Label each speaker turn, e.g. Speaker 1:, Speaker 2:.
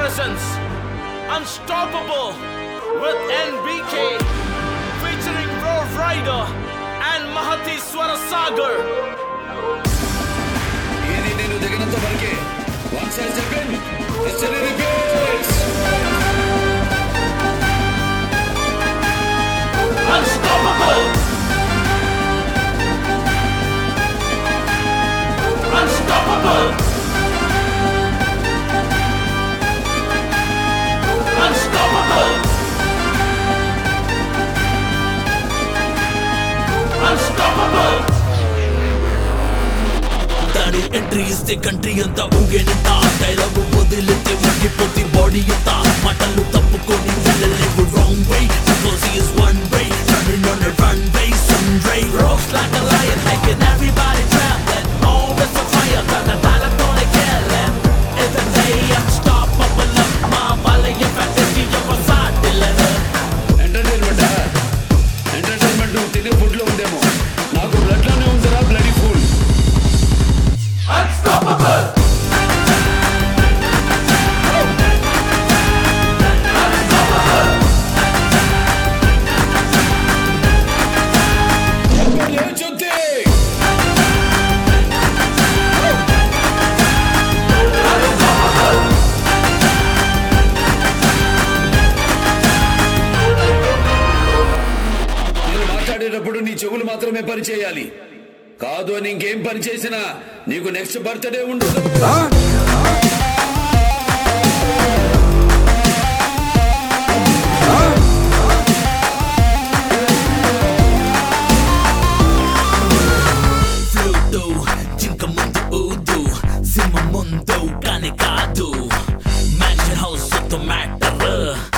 Speaker 1: presents Unstoppable with NBK featuring Road Rider and Mahati Swarasagar.
Speaker 2: ఇది నేను దిగినంత వరకే. Once I step in, history repeats.
Speaker 1: Unstoppable. Unstoppable. Unstoppable. Unstoppable.
Speaker 3: Daddy entries the country anta ఊగేనంట dialogue వదిలితే ఊగిపోతే body అంతా మాటలు తప్పుకొని వెళ్ళలేవు wrong way because he is one way running on a runway sunray rocks like a lion making everybody trembling always on fire tana tala gonna kill him every day unstoppable మా వాళ్ళ fantasy of a side
Speaker 2: entertainment తినే food లో ఉందేమో. నాకు blood లోనే ఉందిరా bloody full.
Speaker 1: Unstoppable.
Speaker 2: నేను మాట్లాడేటప్పుడు నీ చెవులు మాత్రమే పని చేయాలి. కాదు అని ఇంకేం పని చేసినా నీకు నెక్స్ట్ బర్త్డే ఉండదు.
Speaker 3: Fluto, చింక ముందు ఊదు సింహ ముందు కానీ కాదు mansion house of the matter